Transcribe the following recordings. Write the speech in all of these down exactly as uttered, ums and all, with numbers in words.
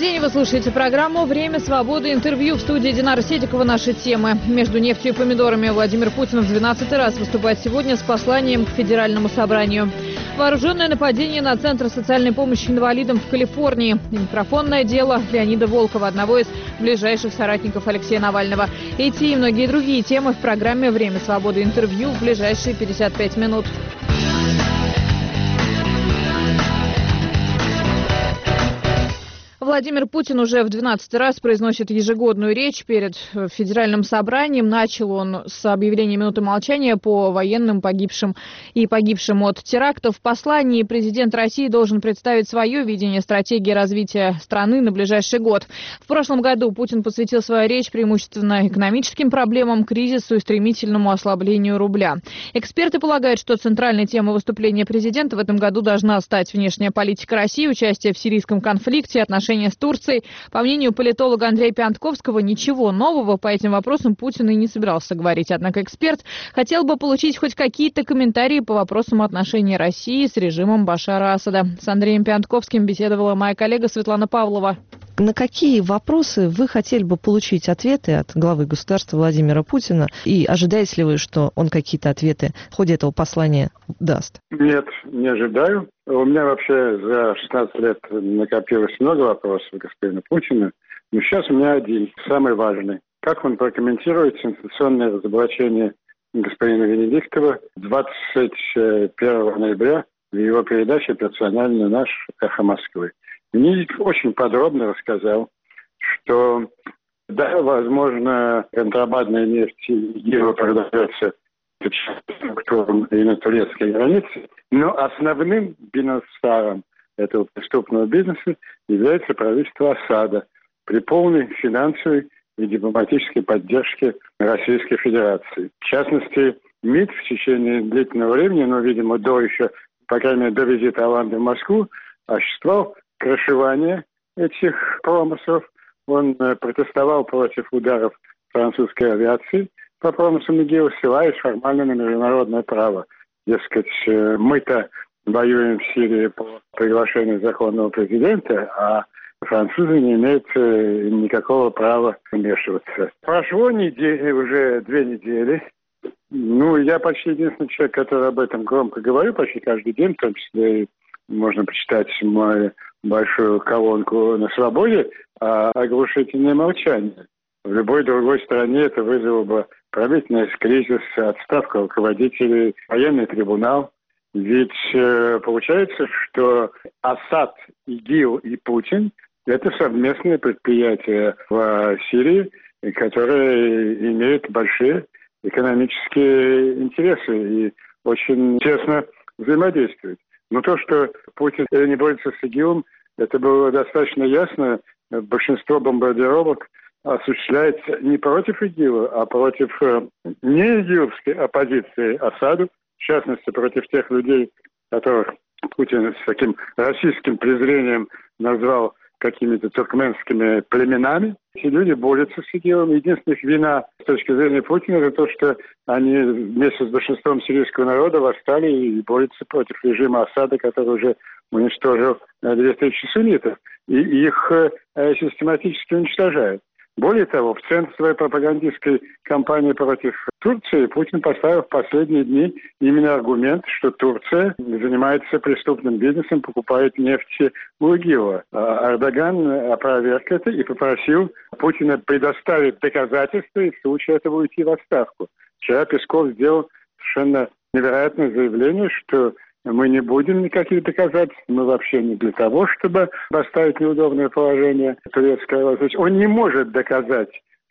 день. Вы слушаете программу «Время свободы». Интервью в студии Динара Седикова. Наши темы. Между нефтью и помидорами Владимир Путин в двенадцатый раз выступает сегодня с посланием к Федеральному собранию. Вооруженное нападение на Центр социальной помощи инвалидам в Калифорнии. И микрофонное дело Леонида Волкова, одного из ближайших соратников Алексея Навального. Эти и многие другие темы в программе «Время свободы». Интервью в ближайшие пятьдесят пять минут. Владимир Путин уже в двенадцатый раз произносит ежегодную речь перед Федеральным собранием. Начал он с объявления минуты молчания по военным погибшим и погибшим от терактов. В послании президент России должен представить свое видение стратегии развития страны на ближайший год. В прошлом году Путин посвятил свою речь преимущественно экономическим проблемам, кризису и стремительному ослаблению рубля. Эксперты полагают, что центральной темой выступления президента в этом году должна стать внешняя политика России, участие в сирийском конфликте, отношения с Турцией. По мнению политолога Андрея Пиантковского, ничего нового по этим вопросам Путин и не собирался говорить. Однако эксперт хотел бы получить хоть какие-то комментарии по вопросам отношений России с режимом Башара Асада. С Андреем Пиантковским беседовала моя коллега Светлана Павлова. На какие вопросы вы хотели бы получить ответы от главы государства Владимира Путина? И ожидаете ли вы, что он какие-то ответы в ходе этого послания даст? Нет, не ожидаю. У меня вообще за шестнадцать лет накопилось много вопросов господина Путина. Но сейчас у меня один, самый важный. Как он прокомментирует сенсационное разоблачение господина Венедиктова двадцать первого ноября в его передаче «Персонально наш. Эхо Москвы». Венедиктов очень подробно рассказал, что, да, возможно, контрабандная нефть ИГИЛа продается структурам и на турецкой границе, но основным бенефициаром этого преступного бизнеса является правительство Асада при полной финансовой и дипломатической поддержке Российской Федерации. В частности, МИД в течение длительного времени, ну, видимо, до еще, по крайней мере, до визита Оланды в Москву, осуществлял крышевание этих промыслов. Он э, протестовал против ударов французской авиации по промыслам ИГИЛ, ссылаясь формально на международное право. Дескать, э, мы-то воюем в Сирии по приглашению законного президента, а французы не имеют э, никакого права вмешиваться. Прошло недели, уже две недели. Ну, я почти единственный человек, который об этом громко говорю, почти каждый день, в том числе и можно почитать мою большую колонку на «Свободе», а оглушительное молчание. В любой другой стране это вызвало бы правительный кризис, отставку руководителей, военный трибунал. Ведь э, получается, что Асад, ИГИЛ и Путин – это совместные предприятия в Сирии, которые имеют большие экономические интересы и очень тесно взаимодействуют. Но то, что Путин не борется с ИГИЛом, это было достаточно ясно. Большинство бомбардировок осуществляется не против ИГИЛа, а против не игиловской оппозиции Асаду, в частности, против тех людей, которых Путин с таким российским презрением назвал какими-то туркменскими племенами. Эти люди борются с ИГИЛом. Единственная их вина с точки зрения Путина – это то, что они вместе с большинством сирийского народа восстали и борются против режима Асада, который уже уничтожил две тысячи суннитов, и их э, систематически уничтожают. Более того, в центр своей пропагандистской кампании против Турции Путин поставил в последние дни именно аргумент, что Турция занимается преступным бизнесом, покупает нефть у ИГИЛа. А Эрдоган опроверг это и попросил Путина предоставить доказательства и в случае этого уйти в отставку. Вчера Песков сделал совершенно невероятное заявление, что мы не будем никаких доказательств, мы вообще не для того, чтобы поставить неудобное положение турецкой власти. Он не может доказать,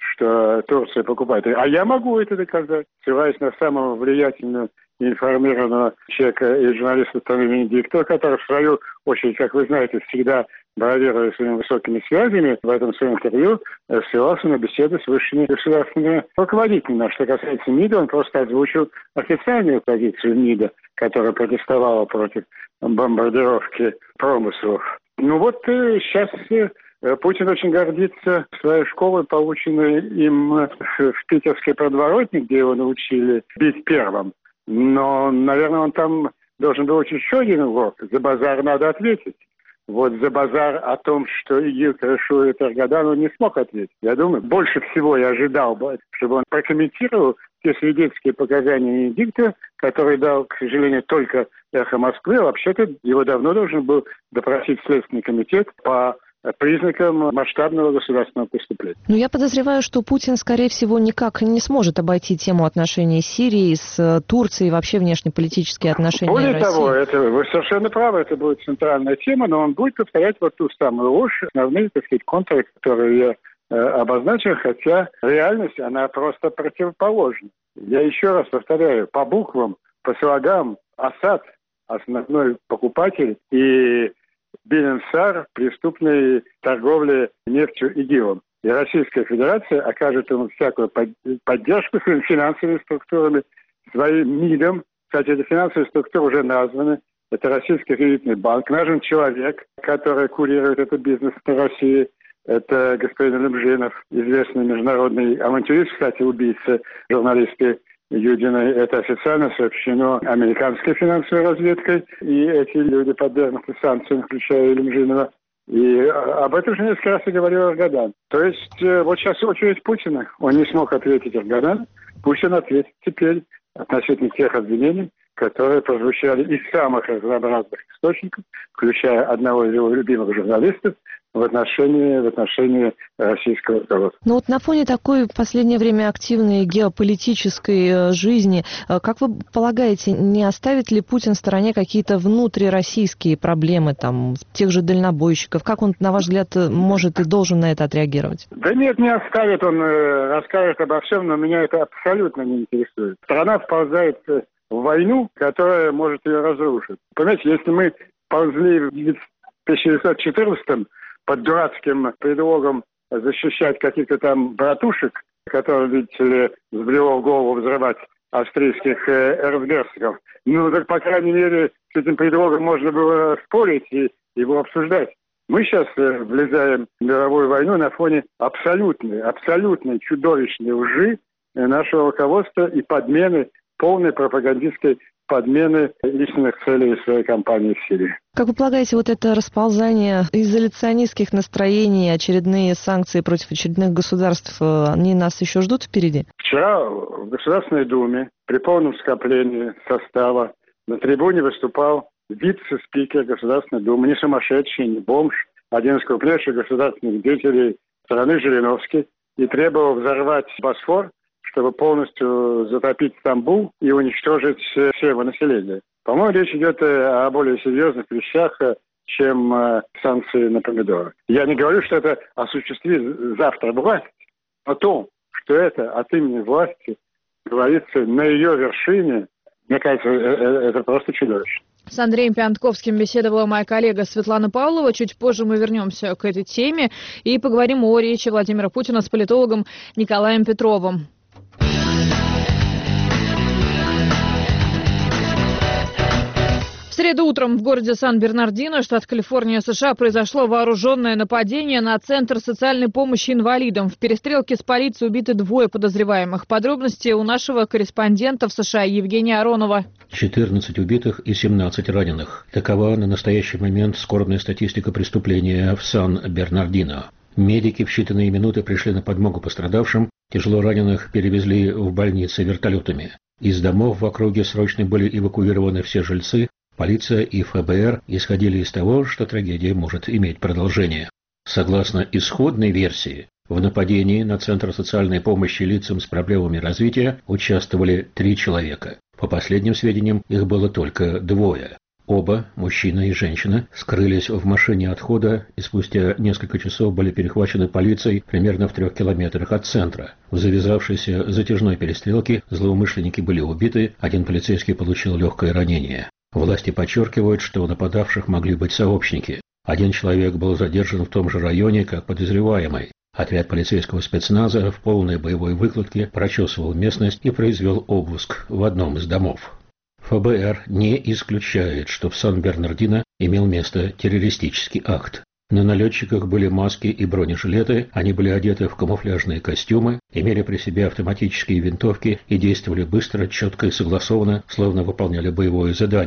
что Турция покупает. А я могу это доказать, ссылаясь на самого влиятельного и информированного человека и журналиста страны Венедиктова, который в свою очередь, как вы знаете, всегда бравируя своими высокими связями, в этом своем интервью ссылался на беседы с высшими государственными руководителями. Что касается МИДа, он просто озвучил официальную позицию МИДа, которая протестовала против бомбардировки промыслов. Ну вот э, сейчас э, Путин очень гордится своей школой, полученной им в питерской подворотне, где его научили бить первым. Но, наверное, он там должен был учить еще один урок. За базар надо ответить. вот за базар о том, что ИГИЛ крышует Эргадан, он не смог ответить. Я думаю, больше всего я ожидал бы, чтобы он прокомментировал те свидетельские показания Венедиктова, который дал, к сожалению, только «Эхо Москвы». А вообще-то его давно должен был допросить Следственный комитет по признакам масштабного государственного преступления. Но я подозреваю, что Путин, скорее всего, никак не сможет обойти тему отношений с Сирией, с Турцией, вообще внешнеполитические отношения Более России. того, это, вы совершенно правы, это будет центральная тема, но он будет повторять вот ту самую ложь, основные, так сказать, контуры, которые я э, обозначил, хотя реальность, она просто противоположна. Я еще раз повторяю, по буквам, по слогам, Асад, основной покупатель, и Бен-Сар преступной торговли нефтью ИГИЛом. И Российская Федерация окажет ему всякую поддержку своими финансовыми структурами, своим МИДом. Кстати, эти финансовые структуры уже названы. Это Российский кредитный банк. Нажен человек, который курирует этот бизнес в России. Это господин Лемжинов, известный международный авантюрист, кстати, убийца журналистки Юдиной. Это официально сообщено американской финансовой разведкой. И эти люди подвергнуты санкциям, включая Лемжинова. И об этом же несколько раз и говорил Эргадан. То есть вот сейчас очередь Путина. Он не смог ответить Эргадану. Путин ответит теперь относительно тех обвинений, которые прозвучали из самых разнообразных источников, включая одного из его любимых журналистов, в отношении, в отношении российского руководства. Ну вот на фоне такой в последнее время активной геополитической жизни, как вы полагаете, не оставит ли Путин в стороне какие-то внутрироссийские проблемы, там, тех же дальнобойщиков? Как он, на ваш взгляд, может и должен на это отреагировать? Да нет, не оставит, он э, расскажет обо всем, но меня это абсолютно не интересует. Страна вползает в войну, которая может ее разрушить. Понимаете, если мы ползли в тысяча девятьсот четырнадцатом под дурацким предлогом защищать каких-то там братушек, которые, видите ли, взбрело в голову взрывать австрийских э, РФГшников. Ну, так, по крайней мере, с этим предлогом можно было спорить и его обсуждать. Мы сейчас э, влезаем в мировую войну на фоне абсолютной, абсолютной чудовищной лжи нашего руководства и подмены, полной пропагандистской подмены личных целей своей кампании в Сирии. Как вы полагаете, вот это расползание изоляционистских настроений, очередные санкции против очередных государств, они нас еще ждут впереди? Вчера в Государственной Думе при полном скоплении состава на трибуне выступал вице-спикер Государственной Думы, не сумасшедший, не бомж, один из крупнейших государственных деятелей страны Жириновский, и требовал взорвать Босфор, чтобы полностью затопить Стамбул и уничтожить все его население. По-моему, речь идет о более серьезных вещах, чем санкции на помидоры. Я не говорю, что это осуществит завтра власть, о том, что это от имени власти говорится на ее вершине, мне кажется, это просто чудовищно. С Андреем Пиантковским беседовала моя коллега Светлана Павлова. Чуть позже мы вернемся к этой теме и поговорим о речи Владимира Путина с политологом Николаем Петровым. В среду утром в городе Сан-Бернардино, штат Калифорния, США, произошло вооруженное нападение на Центр социальной помощи инвалидам. В перестрелке с полицией убиты двое подозреваемых. Подробности у нашего корреспондента в США Евгения Аронова. четырнадцать убитых и семнадцать раненых. Такова на настоящий момент скорбная статистика преступления в Сан-Бернардино. Медики в считанные минуты пришли на подмогу пострадавшим. Тяжело раненых перевезли в больницы вертолетами. Из домов в округе срочно были эвакуированы все жильцы. Полиция и ФБР исходили из того, что трагедия может иметь продолжение. Согласно исходной версии, в нападении на Центр социальной помощи лицам с проблемами развития участвовали три человека. По последним сведениям, их было только двое. Оба, мужчина и женщина, скрылись в машине отхода и спустя несколько часов были перехвачены полицией примерно в трех километрах от центра. В завязавшейся затяжной перестрелке злоумышленники были убиты, один полицейский получил легкое ранение. Власти подчеркивают, что у нападавших могли быть сообщники. Один человек был задержан в том же районе, как подозреваемый. Отряд полицейского спецназа в полной боевой выкладке прочесывал местность и произвел обыск в одном из домов. ФБР не исключает, что в Сан-Бернардино имел место террористический акт. На налетчиках были маски и бронежилеты, они были одеты в камуфляжные костюмы, имели при себе автоматические винтовки и действовали быстро, четко и согласованно, словно выполняли боевое задание.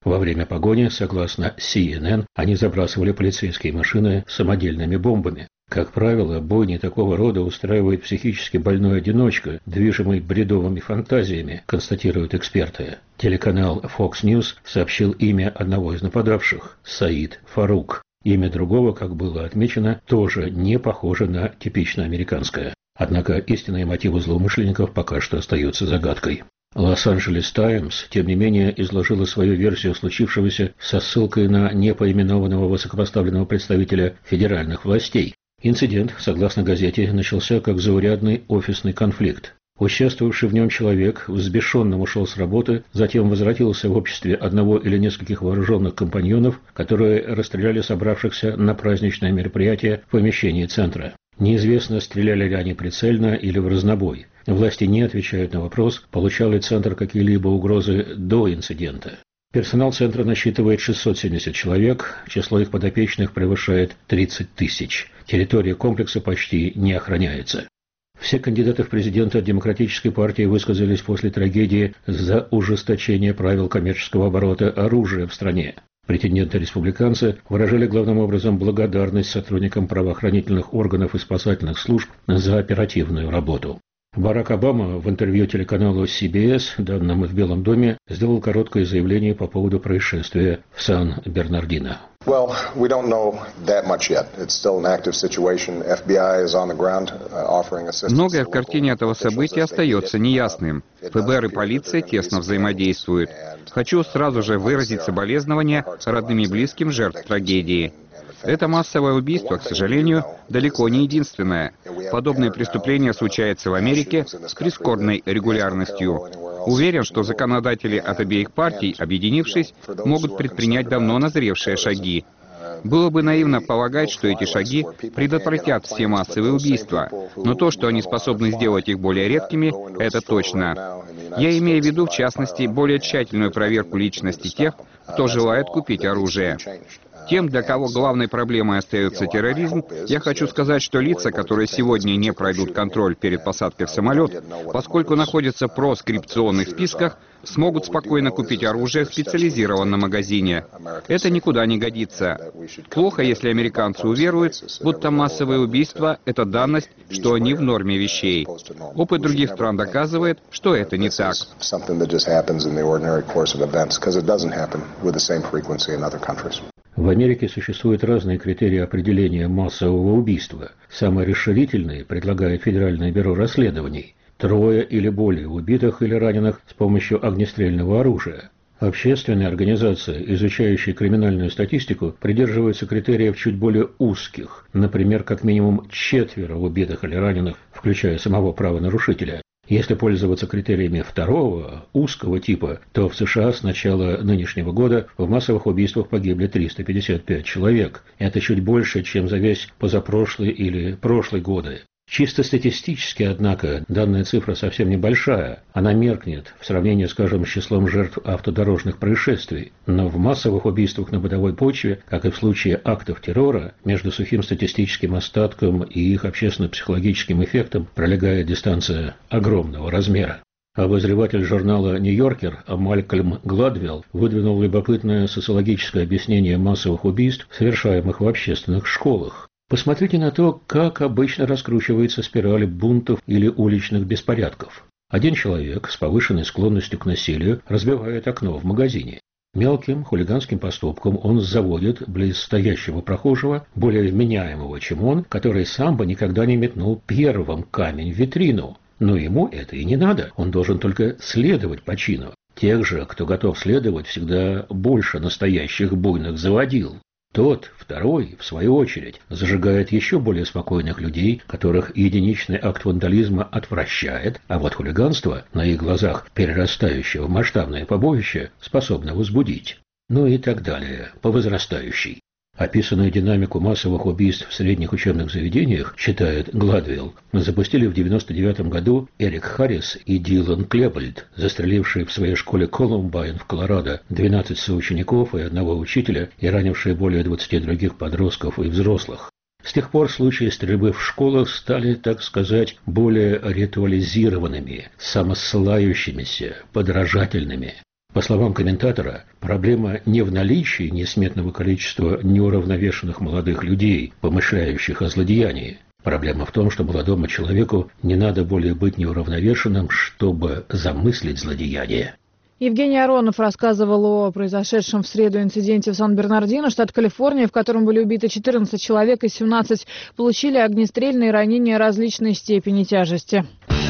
Во время погони, согласно си эн эн, они забрасывали полицейские машины самодельными бомбами. Как правило, бойни такого рода устраивает психически больной одиночка, движимый бредовыми фантазиями, констатируют эксперты. Телеканал Fox News сообщил имя одного из нападавших – Саид Фарук. Имя другого, как было отмечено, тоже не похоже на типично американское. Однако истинные мотивы злоумышленников пока что остаются загадкой. Лос-Анджелес Таймс, тем не менее, изложила свою версию случившегося со ссылкой на непоименованного высокопоставленного представителя федеральных властей. Инцидент, согласно газете, начался как заурядный офисный конфликт. Участвовавший в нем человек взбешенным ушел с работы, затем возвратился в обществе одного или нескольких вооруженных компаньонов, которые расстреляли собравшихся на праздничное мероприятие в помещении центра. Неизвестно, стреляли ли они прицельно или в разнобой. Власти не отвечают на вопрос, получал ли центр какие-либо угрозы до инцидента. Персонал центра насчитывает шестьсот семьдесят человек, число их подопечных превышает тридцать тысяч. Территория комплекса почти не охраняется. Все кандидаты в президенты от Демократической партии высказались после трагедии за ужесточение правил коммерческого оборота оружия в стране. Претенденты-республиканцы выражали главным образом благодарность сотрудникам правоохранительных органов и спасательных служб за оперативную работу. Барак Обама в интервью телеканалу си би эс, данным в Белом доме, сделал короткое заявление по поводу происшествия в Сан-Бернардино. Well, we don't know that much yet. It's still an active situation. эф би ай is on the ground, offering assistance. Многое в картине этого события остается неясным. эф бэ эр и полиция тесно взаимодействуют. Хочу сразу же выразить соболезнования родным и близким жертв трагедии. Это массовое убийство, к сожалению, далеко не единственное. Подобные преступления случаются в Америке с прискорбной регулярностью. Уверен, что законодатели от обеих партий, объединившись, могут предпринять давно назревшие шаги. Было бы наивно полагать, что эти шаги предотвратят все массовые убийства, но то, что они способны сделать их более редкими, это точно. Я имею в виду, в частности, более тщательную проверку личности тех, кто желает купить оружие. Тем, для кого главной проблемой остается терроризм, я хочу сказать, что лица, которые сегодня не пройдут контроль перед посадкой в самолет, поскольку находятся в проскрипционных списках, смогут спокойно купить оружие в специализированном магазине. Это никуда не годится. Плохо, если американцы уверуют, будто массовые убийства – это данность, что они в норме вещей. Опыт других стран доказывает, что это не так. В Америке существуют разные критерии определения массового убийства. Самые расширительные предлагает Федеральное бюро расследований. Трое или более убитых или раненых с помощью огнестрельного оружия. Общественные организации, изучающие криминальную статистику, придерживаются критериев чуть более узких, например, как минимум четверо убитых или раненых, включая самого правонарушителя. Если пользоваться критериями второго, узкого типа, то в США с начала нынешнего года в массовых убийствах погибли триста пятьдесят пять человек. Это чуть больше, чем за весь позапрошлый или прошлый годы. Чисто статистически, однако, данная цифра совсем небольшая. Она меркнет в сравнении, скажем, с числом жертв автодорожных происшествий. Но в массовых убийствах на бытовой почве, как и в случае актов террора, между сухим статистическим остатком и их общественно-психологическим эффектом пролегает дистанция огромного размера. Обозреватель журнала «Нью-Йоркер» Малькольм Гладвелл выдвинул любопытное социологическое объяснение массовых убийств, совершаемых в общественных школах. Посмотрите на то, как обычно раскручивается спираль бунтов или уличных беспорядков. Один человек с повышенной склонностью к насилию разбивает окно в магазине. Мелким хулиганским поступком он заводит близ стоящего прохожего, более вменяемого, чем он, который сам бы никогда не метнул первым камень в витрину. Но ему это и не надо, он должен только следовать по чину. Тех же, кто готов следовать, всегда больше настоящих буйных заводил. Тот, второй, в свою очередь, зажигает еще более спокойных людей, которых единичный акт вандализма отвращает, а вот хулиганство, на их глазах перерастающее в масштабное побоище, способно возбудить. Ну и так далее, по возрастающей. Описанную динамику массовых убийств в средних учебных заведениях, считает Гладвелл, запустили в девяносто девятом году Эрик Харрис и Дилан Клебольд, застрелившие в своей школе Колумбайн в Колорадо двенадцать соучеников и одного учителя и ранившие более двадцати других подростков и взрослых. С тех пор случаи стрельбы в школах стали, так сказать, более ритуализированными, самоссылающимися, подражательными. По словам комментатора, проблема не в наличии несметного количества неуравновешенных молодых людей, помышляющих о злодеянии. Проблема в том, что молодому человеку не надо более быть неуравновешенным, чтобы замыслить злодеяние. Евгений Аронов рассказывал о произошедшем в среду инциденте в Сан-Бернардино, штат Калифорния, в котором были убиты четырнадцать человек и семнадцать получили огнестрельные ранения различной степени тяжести.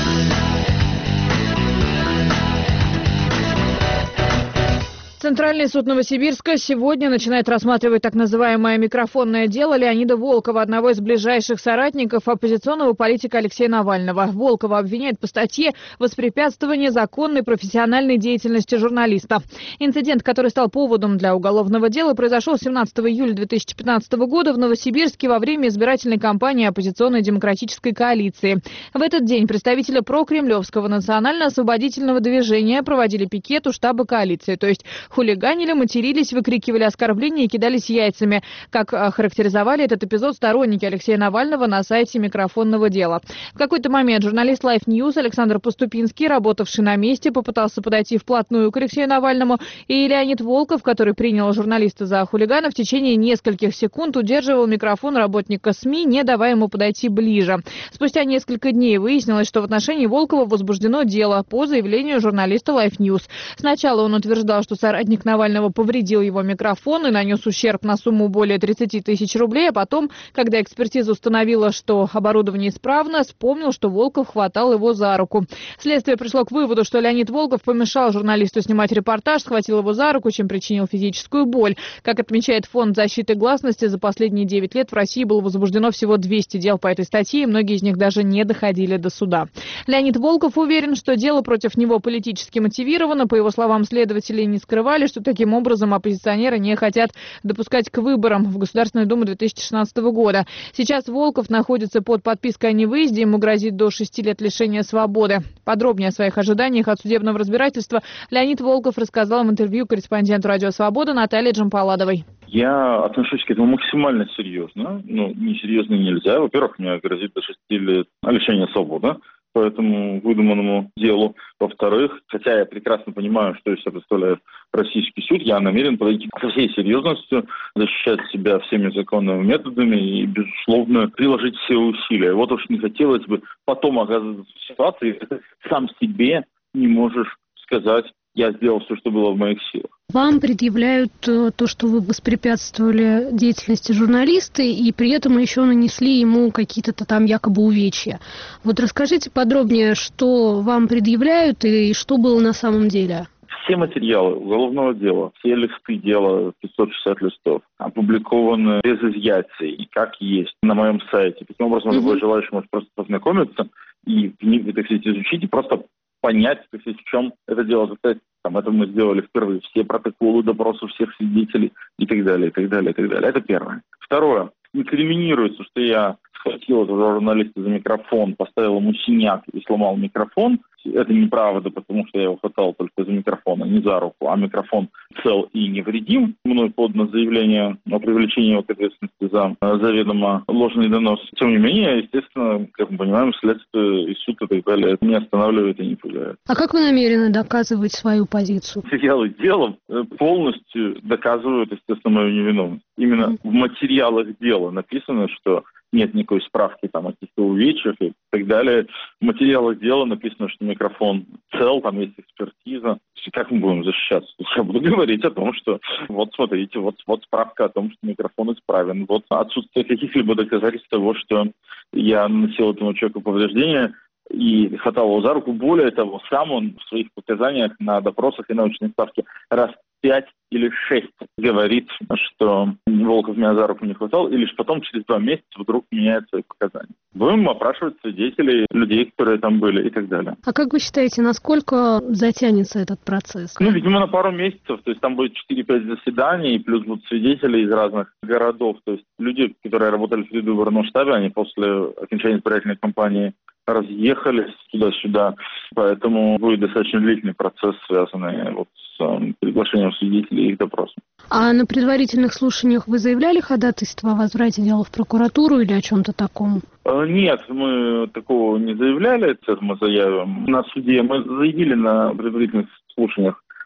Центральный суд Новосибирска сегодня начинает рассматривать так называемое микрофонное дело Леонида Волкова, одного из ближайших соратников оппозиционного политика Алексея Навального. Волкова обвиняют по статье «Воспрепятствование законной профессиональной деятельности журналиста». Инцидент, который стал поводом для уголовного дела, произошел семнадцатого июля две тысячи пятнадцатого года в Новосибирске во время избирательной кампании оппозиционной демократической коалиции. В этот день представители прокремлевского национально-освободительного движения проводили пикет у штаба коалиции, то есть хулиганили, матерились, выкрикивали оскорбления и кидались яйцами. Как охарактеризовали этот эпизод сторонники Алексея Навального на сайте микрофонного дела. В какой-то момент журналист Life News Александр Поступинский, работавший на месте, попытался подойти вплотную к Алексею Навальному, и Леонид Волков, который принял журналиста за хулигана, в течение нескольких секунд удерживал микрофон работника СМИ, не давая ему подойти ближе. Спустя несколько дней выяснилось, что в отношении Волкова возбуждено дело по заявлению журналиста Life News. Сначала он утверждал, что соратник Навального повредил его микрофон и нанес ущерб на сумму более тридцати тысяч рублей, а потом, когда экспертиза установила, что оборудование исправно, вспомнил, что Волков хватал его за руку. Следствие пришло к выводу, что Леонид Волков помешал журналисту снимать репортаж, схватил его за руку, чем причинил физическую боль. Как отмечает Фонд защиты гласности, за последние девять лет в России было возбуждено всего двести дел по этой статье, и многие из них даже не доходили до суда. Леонид Волков уверен, что дело против него политически мотивировано. По его словам, следователи не скрывали, что таким образом оппозиционеры не хотят допускать к выборам в Государственную Думу две тысячи шестнадцатого года. Сейчас Волков находится под подпиской о невыезде, ему грозит до шести лет лишения свободы. Подробнее о своих ожиданиях от судебного разбирательства Леонид Волков рассказал в интервью корреспонденту «Радио Свобода» Наталье Джампаладовой. Я отношусь к этому максимально серьезно. Ну, несерьезно нельзя. Во-первых, мне грозит до шести лет лишения свободы по этому выдуманному делу. Во-вторых, хотя я прекрасно понимаю, что из себя представляет российский суд, я намерен подойти со всей серьезностью, защищать себя всеми законными методами и, безусловно, приложить все усилия. Вот уж не хотелось бы потом оказываться в ситуации, когда ты сам себе не можешь сказать: я сделал все, что было в моих силах. Вам предъявляют то, что вы воспрепятствовали деятельности журналиста, и при этом еще нанесли ему какие-то там якобы увечья. Вот расскажите подробнее, что вам предъявляют и что было на самом деле. Все материалы уголовного дела, все листы дела, пятьсот шестьдесят листов, опубликованы без изъятий, как есть, на моем сайте. Таким образом, mm-hmm. любой желающий может просто познакомиться и, так сказать, изучить и просто понять, так сказать, в чем это дело состоит. Там, это мы сделали впервые. Все протоколы допросов всех свидетелей и так далее, и так далее, и так далее. Это первое. Второе. Инкриминируется, что я схватил этого журналиста за микрофон, поставил ему синяк и сломал микрофон. Это неправда, потому что я его хватал только за микрофон, а не за руку, а микрофон цел и невредим. Мной подано заявление о привлечении его к ответственности за заведомо ложный донос. Тем не менее, естественно, как мы понимаем, следствие и суд и так далее это не останавливает и не пугает. А как вы намерены доказывать свою позицию? Материалы дела полностью доказывают, естественно, мою невиновность. Именно mm-hmm. в материалах дела написано, что нет никакой справки там, о каких-то увечьях и так далее. В материалах дела написано, что микрофон цел, там есть экспертиза. Как мы будем защищаться? Я буду говорить о том, что вот смотрите, вот, вот справка о том, что микрофон исправен. Вот отсутствие каких-либо доказательств того, что я наносил этому человеку повреждения и хватал его за руку. Более того, сам он в своих показаниях на допросах и научной ставке раз пять или шесть говорит, что Волков меня за руку не хватал, и лишь потом, через два месяца, вдруг меняет свои показания. Будем опрашивать свидетелей, людей, которые там были и так далее. А как вы считаете, насколько затянется этот процесс? Ну, видимо, на пару месяцев. То есть там будет четыре-пять заседаний, плюс будут свидетели из разных городов. То есть люди, которые работали в предвыборном штабе, они после окончания избирательной кампании разъехались туда-сюда, поэтому будет достаточно длительный процесс, связанный вот с э, приглашением свидетелей и их допросом. А на предварительных слушаниях вы заявляли ходатайство о возврате дела в прокуратуру или о чем-то таком? Э, нет, мы такого не заявляли, это мы заявим на суде. Мы заявили на предварительных слушаниях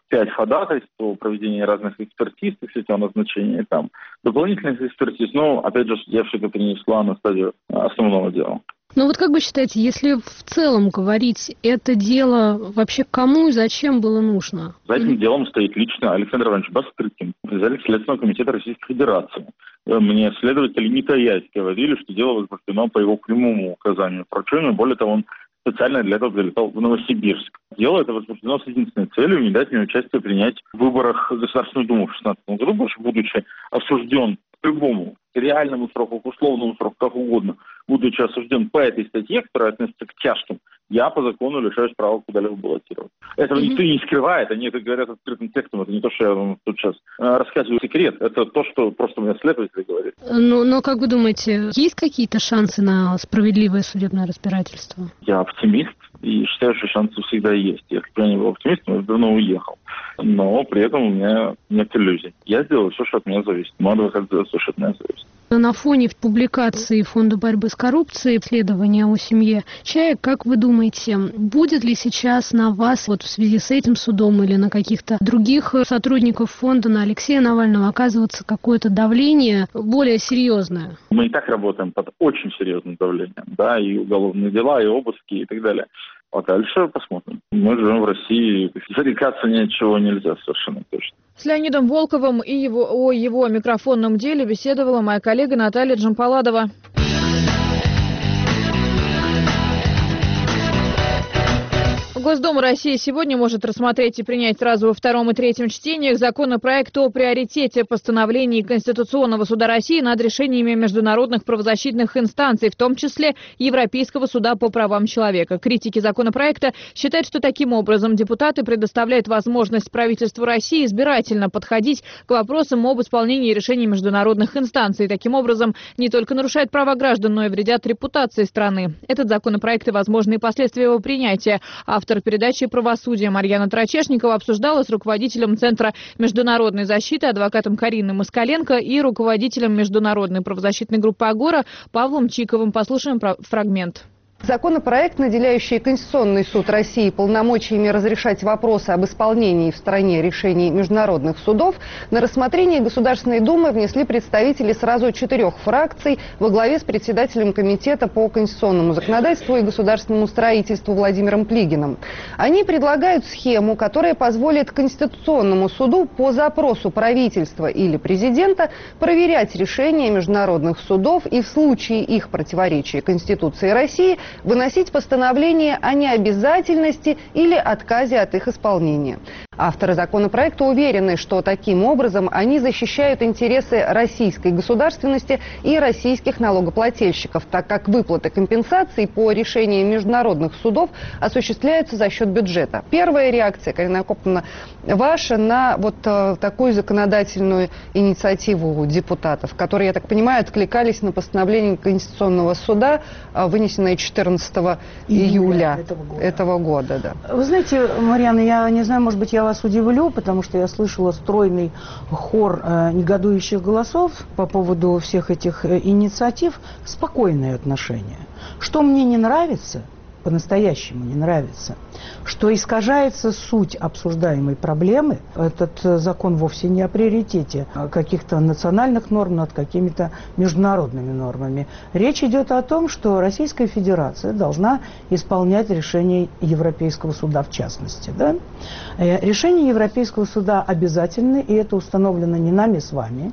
пять ходатайств о проведении разных экспертиз, кстати, о назначении там дополнительных экспертиз. Но, опять же, я все это перенесла на стадию основного дела. Ну вот как вы считаете, если в целом говорить, это дело вообще кому и зачем было нужно? За этим mm-hmm. делом стоит лично Александр Иванович Бастрыкин, председатель Следственного комитета Российской Федерации. Мне следователи не таясь говорили, что дело возбуждено по его прямому указанию поручению. Более того, он специально для этого прилетал в Новосибирск. Дело это возбуждено с единственной целью не дать мне участие принять в выборах в Государственную Думу в две тысячи шестнадцатом году, потому что, будучи осужден к любому реальному сроку, к условному сроку, как угодно, будучи осужден по этой статье, которая относится к тяжким, я по закону лишаюсь права куда-либо баллотировать. Этого mm-hmm. никто не скрывает, они это говорят открытым текстом, это не то, что я вам тут сейчас рассказываю секрет, это то, что просто мне следователи говорят. Ну, но как вы думаете, есть какие-то шансы на справедливое судебное разбирательство? Я оптимист и считаю, что шансы всегда есть. Если бы я не был оптимистом, я бы давно уехал. Но при этом у меня нет иллюзий. Я сделаю все, что от меня зависит. Мой адвокат сделает все, что от меня зависит. На фоне публикации Фонда борьбы с коррупцией, исследования о семье Чаек, как вы думаете, будет ли сейчас на вас вот в связи с этим судом или на каких-то других сотрудников фонда, на Алексея Навального оказываться какое-то давление более серьезное? Мы и так работаем под очень серьезным давлением, да, и уголовные дела, и обыски, и так далее. А дальше посмотрим. Мы живем в России, зарекаться ни от чего нельзя совершенно точно. С Леонидом Волковым и его, о его микрофонном деле беседовала моя коллега Наталья Джампаладова. Госдума России сегодня может рассмотреть и принять сразу во втором и третьем чтениях законопроект о приоритете постановлений Конституционного суда России над решениями международных правозащитных инстанций, в том числе Европейского суда по правам человека. Критики законопроекта считают, что таким образом депутаты предоставляют возможность правительству России избирательно подходить к вопросам об исполнении решений международных инстанций. Таким образом, не только нарушают права граждан, но и вредят репутации страны. Этот законопроект и возможные последствия его принятия автор передачи «Правосудие» Марьяна Трачешникова обсуждала с руководителем Центра международной защиты адвокатом Кариной Москаленко и руководителем международной правозащитной группы «Агора» Павлом Чиковым. Послушаем фрагмент. Законопроект, наделяющий Конституционный суд России полномочиями разрешать вопросы об исполнении в стране решений международных судов, на рассмотрение Государственной Думы внесли представители сразу четырех фракций во главе с председателем Комитета по конституционному законодательству и государственному строительству Владимиром Плигиным. Они предлагают схему, которая позволит Конституционному суду по запросу правительства или президента проверять решения международных судов и в случае их противоречия Конституции России выносить постановление о необязательности или отказе от их исполнения. Авторы законопроекта уверены, что таким образом они защищают интересы российской государственности и российских налогоплательщиков, так как выплаты компенсаций по решениям международных судов осуществляются за счет бюджета. Первая реакция, Карина Акоповна, ваша на вот э, такую законодательную инициативу депутатов, которые, я так понимаю, откликались на постановление Конституционного суда, э, вынесенное четырнадцатого июля этого года. Этого года да. Вы знаете, Марьяна, я не знаю, может быть, я вас удивлю, потому что я слышала стройный хор э, негодующих голосов по поводу всех этих э, инициатив. Спокойное отношение. Что мне не нравится, по-настоящему не нравится, что искажается суть обсуждаемой проблемы. Этот закон вовсе не о приоритете каких-то национальных норм над какими-то международными нормами. Речь идет о том, что Российская Федерация должна исполнять решения Европейского суда в частности. Да? Решения Европейского суда обязательны, и это установлено не нами с вами,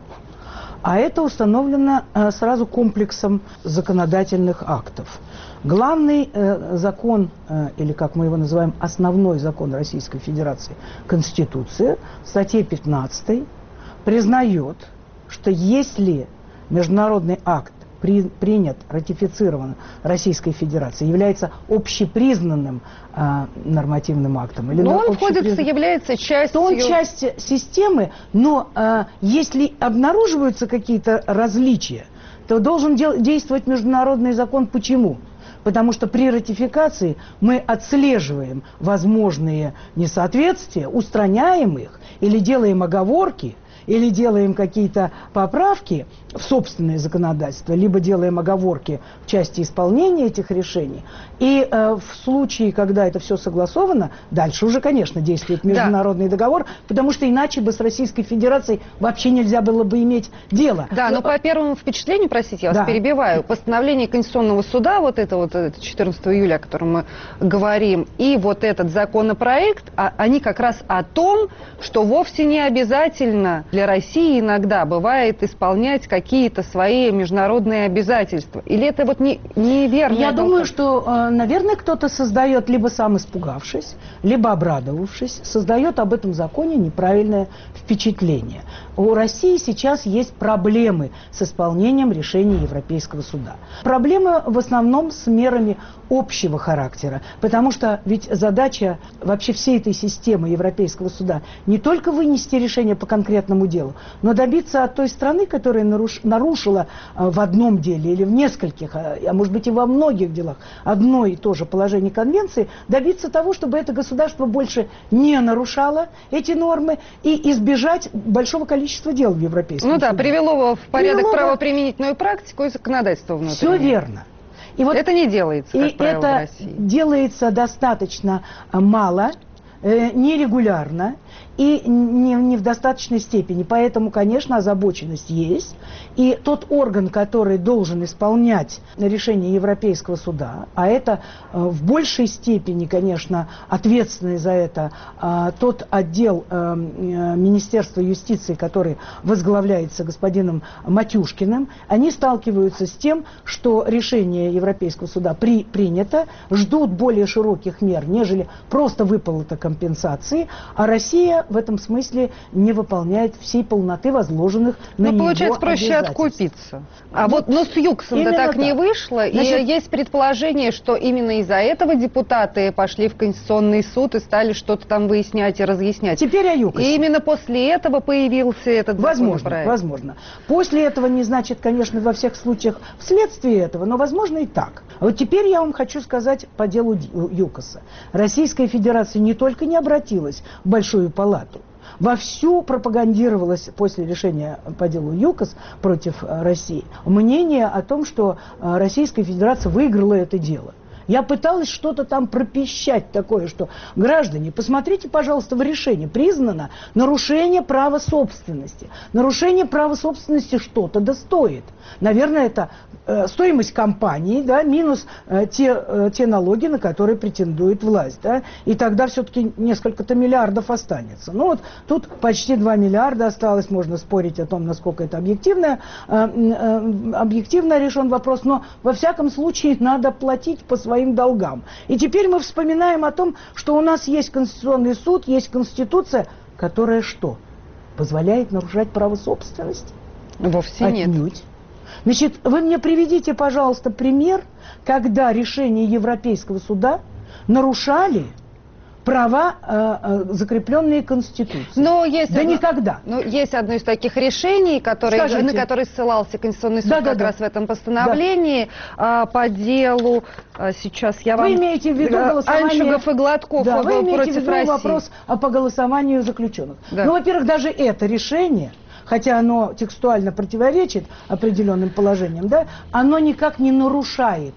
а это установлено э, сразу комплексом законодательных актов. Главный э, закон, э, или как мы его называем, основной закон Российской Федерации, Конституция, в статье пятнадцатой признает, что если международный акт при, принят, ратифицирован Российской Федерацией, является общепризнанным э, нормативным актом. Или но он входит, является частью... То он часть системы, но э, если обнаруживаются какие-то различия, то должен дел, действовать международный закон. Почему? Потому что при ратификации мы отслеживаем возможные несоответствия, устраняем их или делаем оговорки, или делаем какие-то поправки в собственное законодательство, либо делаем оговорки в части исполнения этих решений. И э, в случае, когда это все согласовано, дальше уже, конечно, действует международный да. договор, потому что иначе бы с Российской Федерацией вообще нельзя было бы иметь дело. Да, но, но по первому впечатлению, простите, я вас да. перебиваю, постановление Конституционного суда, вот это вот четырнадцатого июля, о котором мы говорим, и вот этот законопроект, они как раз о том, что вовсе не обязательно для России иногда бывает исполнять какие-то свои международные обязательства. Или это вот не, неверно? Я думаю, что, наверное, кто-то создает, либо сам испугавшись, либо обрадовавшись, создает об этом законе неправильное впечатление. У России сейчас есть проблемы с исполнением решений Европейского суда. Проблемы в основном с мерами общего характера, потому что ведь задача вообще всей этой системы Европейского суда не только вынести решение по конкретному делу, но добиться от той страны, которая наруш... нарушила в одном деле или в нескольких, а может быть и во многих делах одно и то же положение конвенции, добиться того, чтобы это государство больше не нарушало эти нормы и избежать большого количества дел в Европейском суде. Ну да, привело в порядок привело... правоприменительную практику и законодательство внутреннее. Все верно. И вот это не делается, как и правило, это в России. Делается достаточно мало, э, нерегулярно и не, не в достаточной степени. Поэтому, конечно, озабоченность есть. И тот орган, который должен исполнять решение Европейского суда, а это э, в большей степени, конечно, ответственный за это э, тот отдел э, э, Министерства юстиции, который возглавляется господином Матюшкиным, они сталкиваются с тем, что решение Европейского суда при, принято, ждут более широких мер, нежели просто выплата компенсации, а Россия в этом смысле не выполняет всей полноты возложенных на него обязательств. Ну, получается, проще откупиться. А вот, вот но с ЮКСом-то так, так не вышло. Значит, и есть предположение, что именно из-за этого депутаты пошли в Конституционный суд и стали что-то там выяснять и разъяснять. Теперь о ЮКСе. И именно после этого появился этот возможно, законопроект. Возможно. После этого не значит, конечно, во всех случаях вследствие этого, но возможно и так. А вот теперь я вам хочу сказать по делу ЮКОСа. Российская Федерация не только не обратилась в Большую палату, вовсю пропагандировалось после решения по делу ЮКОС против России мнение о том, что Российская Федерация выиграла это дело. Я пыталась что-то там пропищать такое, что граждане, посмотрите, пожалуйста, в решении признано нарушение права собственности. Нарушение права собственности что-то да стоит. Наверное, это э, стоимость компании, да, минус э, те, э, те налоги, на которые претендует власть. Да, и тогда все-таки несколько-то миллиардов останется. Ну вот тут почти два миллиарда осталось, можно спорить о том, насколько это объективно, э, э, объективно решен вопрос, но во всяком случае надо платить по своим долгам. И теперь мы вспоминаем о том, что у нас есть Конституционный суд, есть Конституция, которая что? Позволяет нарушать право собственности? Вовсе Отнюдь. Нет. Значит, вы мне приведите, пожалуйста, пример, когда решения Европейского суда нарушали права, э, э, закрепленные Конституцией. Но есть да одно, никогда. Ну, есть одно из таких решений, которые, на которые ссылался Конституционный суд да, как да, раз да. в этом постановлении да. по делу. Сейчас я вам... Вы имеете в виду голосование... Анчугов и Гладков да, вы имеете против в виду России. Вопрос по голосованию заключенных. Да. Ну, во-первых, даже это решение, хотя оно текстуально противоречит определенным положениям, да, оно никак не нарушает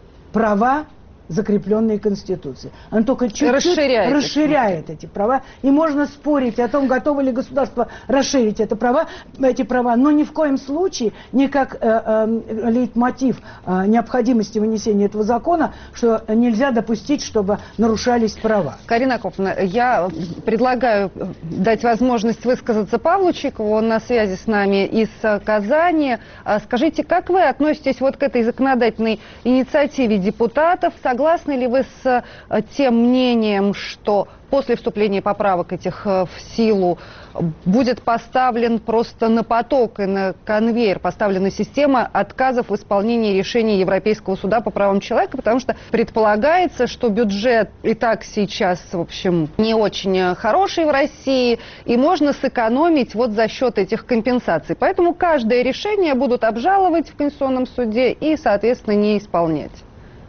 права, закрепленные Конституцией. Оно только чуть-чуть расширяет, расширяет эти права. И можно спорить о том, готово ли государство расширить это права, эти права, но ни в коем случае не как э, э, лейтмотив э, необходимости вынесения этого закона, что нельзя допустить, чтобы нарушались права. Карина Коповна, я предлагаю дать возможность высказаться Павлу Чикову, он на связи с нами из Казани. Скажите, как вы относитесь вот к этой законодательной инициативе депутатов? Согласны ли вы с тем мнением, что после вступления поправок этих в силу будет поставлен просто на поток и на конвейер поставлена система отказов в исполнении решений Европейского суда по правам человека, потому что предполагается, что бюджет и так сейчас, в общем, не очень хороший в России, и можно сэкономить вот за счет этих компенсаций. Поэтому каждое решение будут обжаловать в Конституционном суде и, соответственно, не исполнять.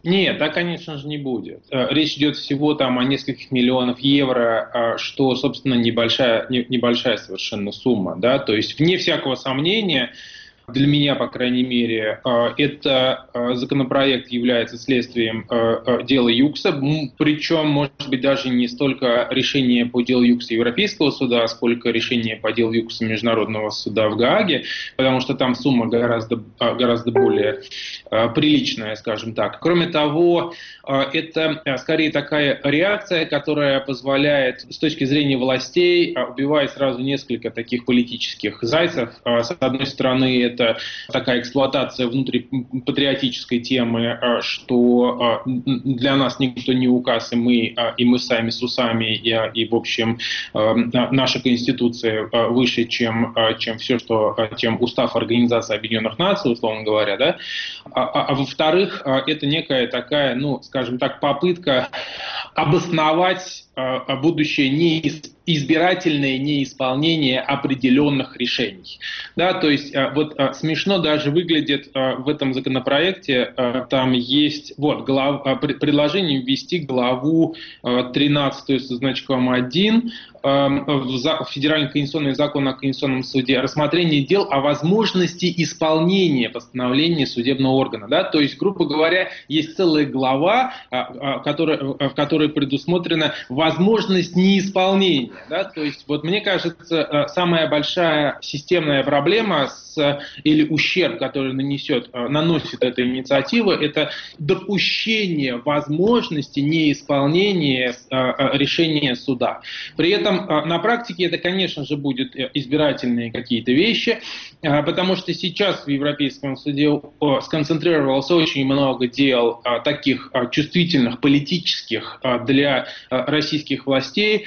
Нет, так, конечно же, не будет. Речь идет всего там о нескольких миллионов евро, что, собственно, небольшая, небольшая совершенно сумма. Да? То есть, вне всякого сомнения, для меня, по крайней мере, это законопроект является следствием дела ЮКСа, причем, может быть, даже не столько решение по делу ЮКСа Европейского суда, сколько решение по делу ЮКСа Международного суда в Гааге, потому что там сумма гораздо, гораздо более приличная, скажем так. Кроме того, это скорее такая реакция, которая позволяет с точки зрения властей убивать сразу несколько таких политических зайцев. С одной стороны, это Это такая эксплуатация внутрипатриотической темы, что для нас никто не указ, и мы, и мы сами с усами, и, и в общем, наша Конституция выше, чем, чем все, что, чем устав Организации Объединенных Наций, условно говоря, да. А, а, а во-вторых, это некая такая, ну, скажем так, попытка обосновать будущее неизбирательное неисполнение определенных решений. Да, то есть вот смешно даже выглядит в этом законопроекте, там есть вот, глав, предложение ввести главу тринадцатую со значком один в Федеральный конституционный закон о Конституционном суде, рассмотрение дел о возможности исполнения постановления судебного органа. Да? То есть, грубо говоря, есть целая глава, которая, в которой предусмотрена возможность неисполнения. Да? То есть, вот мне кажется, самая большая системная проблема с, или ущерб, который нанесет, наносит эта инициатива, это допущение возможности неисполнения решения суда. При этом на практике это, конечно же, будут избирательные какие-то вещи, потому что сейчас в Европейском суде сконцентрировалось очень много дел таких чувствительных, политических для российских властей,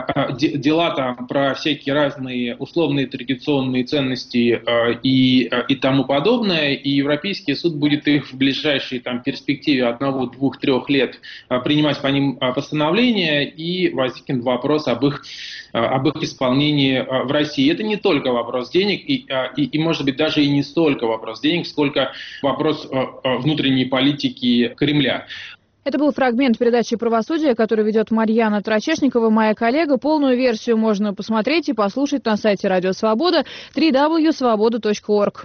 дела там про всякие разные условные традиционные ценности и, и тому подобное, и Европейский суд будет их в ближайшей там, перспективе одного, двух, трех лет принимать по ним постановления, и возникнет вопрос об их об их исполнении в России. Это не только вопрос денег, и, и, и, может быть, даже и не столько вопрос денег, сколько вопрос внутренней политики Кремля. Это был фрагмент передачи «Правосудие», который ведет Марьяна Трачешникова, моя коллега. Полную версию можно посмотреть и послушать на сайте Радио Свобода дабл ю дабл ю дабл ю точка свобода точка орг.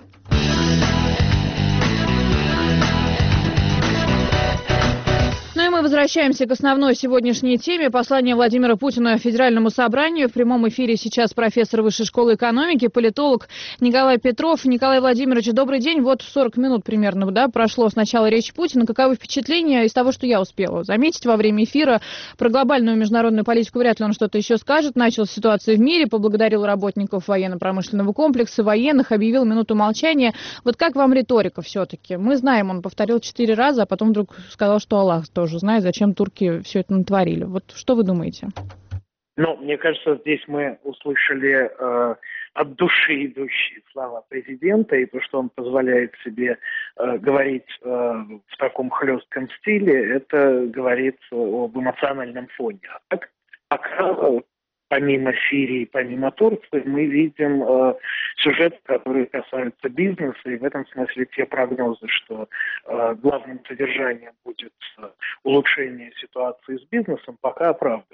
Ну и мы возвращаемся к основной сегодняшней теме. Послание Владимира Путина Федеральному собранию. В прямом эфире сейчас профессор Высшей школы экономики, политолог Николай Петров. Николай Владимирович, добрый день. Вот сорок минут примерно да, прошло с начала речи Путина. Каковы впечатления из того, что я успела заметить во время эфира? Про глобальную международную политику вряд ли он что-то еще скажет. Начал с ситуации в мире, поблагодарил работников военно-промышленного комплекса, военных, объявил минуту молчания. Вот как вам риторика все-таки? Мы знаем, он повторил четыре раза, а потом вдруг сказал, что Аллах тоже знает, зачем турки все это натворили. Вот что вы думаете? Ну, мне кажется, здесь мы услышали э, от души идущие слова президента, и то, что он позволяет себе э, говорить э, в таком хлестком стиле, это говорит об эмоциональном фоне. А так, пока, помимо Сирии, помимо Турции, мы видим э, сюжеты, которые касаются бизнеса, и в этом смысле те прогнозы, что э, главным содержанием будет э, улучшение ситуации с бизнесом, пока оправдываются.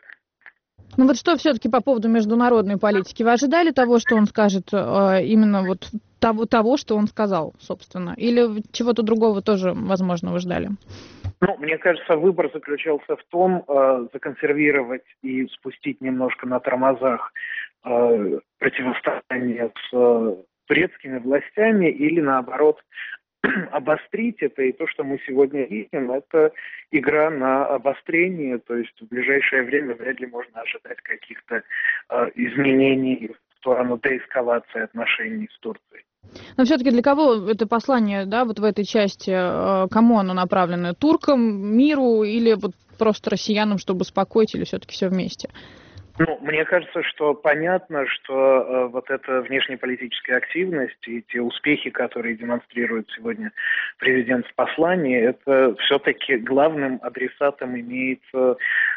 Ну вот что все-таки по поводу международной политики? Вы ожидали того, что он скажет, э, именно вот того, того, что он сказал, собственно? Или чего-то другого тоже, возможно, вы ждали? Ну, мне кажется, выбор заключался в том, э, законсервировать и спустить немножко на тормозах э, противостояние с э, турецкими властями или, наоборот, обострить это. И то, что мы сегодня видим, это игра на обострение. То есть в ближайшее время вряд ли можно ожидать каких-то э, изменений в сторону деэскалации отношений с Турцией. Но все-таки для кого это послание, да, вот в этой части, э, кому оно направлено? Туркам, миру или вот просто россиянам, чтобы успокоить, или все-таки все вместе? Ну, мне кажется, что понятно, что э, вот эта внешнеполитическая активность и те успехи, которые демонстрирует сегодня президент в послании, это все-таки главным адресатом имеет э,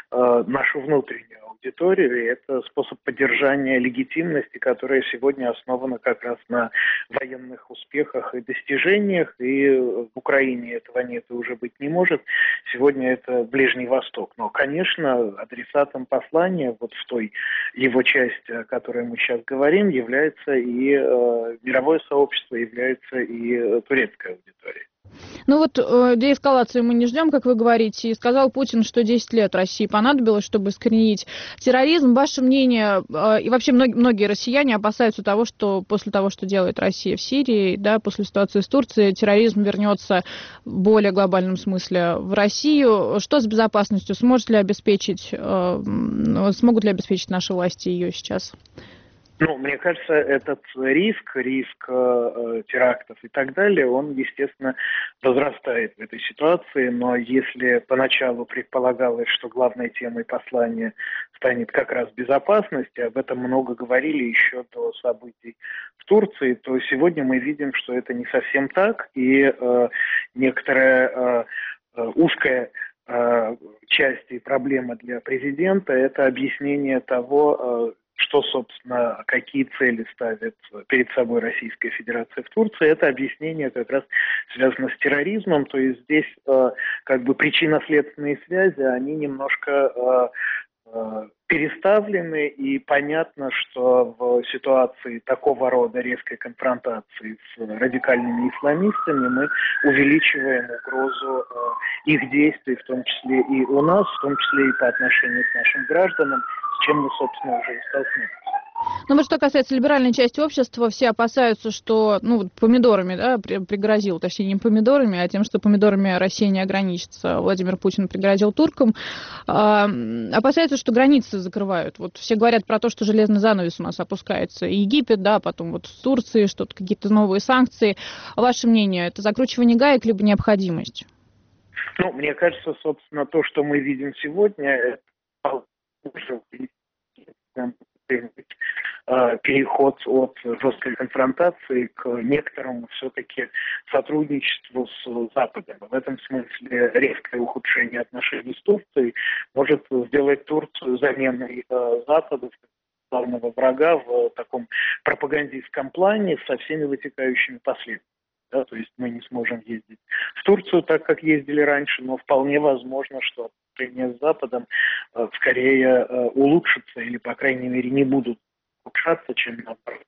э, нашу внутреннюю аудиторию, и это способ поддержания легитимности, которая сегодня основана как раз на военных успехах и достижениях, и в Украине этого нет и уже быть не может. Сегодня это Ближний Восток. Но, конечно, адресатом послания вот в той его части, о которой мы сейчас говорим, является и э, мировое сообщество, является и э, турецкая аудитория. Ну вот э, деэскалацию мы не ждем, как вы говорите, и сказал Путин, что десять лет России понадобилось, чтобы искоренить терроризм. Ваше мнение, э, и вообще многие, многие россияне опасаются того, что после того, что делает Россия в Сирии, да, после ситуации с Турцией, терроризм вернется в более глобальном смысле в Россию. Что с безопасностью? Сможет ли обеспечить, э, смогут ли обеспечить наши власти ее сейчас? Ну, мне кажется, этот риск, риск э, терактов и так далее, он, естественно, возрастает в этой ситуации, но если поначалу предполагалось, что главной темой послания станет как раз безопасность, и об этом много говорили еще до событий в Турции, то сегодня мы видим, что это не совсем так, и э, некоторая э, узкая э, часть и проблема для президента – это объяснение того, э, что, собственно, какие цели ставит перед собой Российская Федерация в Турции, это объяснение как раз связано с терроризмом, то есть здесь э, как бы причинно-следственные связи, они немножко э, э, переставлены, и понятно, что в ситуации такого рода резкой конфронтации с радикальными исламистами мы увеличиваем угрозу э, их действий, в том числе и у нас, в том числе и по отношению к нашим гражданам, с чем мы, собственно, уже и столкнулись. Ну вот что касается либеральной части общества, все опасаются, что, ну, вот помидорами, да, пригрозил, точнее, не помидорами, а тем, что помидорами Россия не ограничится. Владимир Путин пригрозил туркам. А, опасаются, что границы закрывают. Вот все говорят про то, что железный занавес у нас опускается. И Египет, да, потом вот с Турцией, что-то, какие-то новые санкции. Ваше мнение, это закручивание гаек, либо необходимость? Ну, мне кажется, собственно, то, что мы видим сегодня, это переход от жесткой конфронтации к некоторому все-таки сотрудничеству с Западом. В этом смысле резкое ухудшение отношений с Турцией может сделать Турцию заменой Запада, главного врага, в таком пропагандистском плане со всеми вытекающими последствиями. Да, то есть мы не сможем ездить в Турцию так, как ездили раньше, но вполне возможно, что отношения с Западом э, скорее э, улучшатся или, по крайней мере, не будут улучшаться, чем наоборот.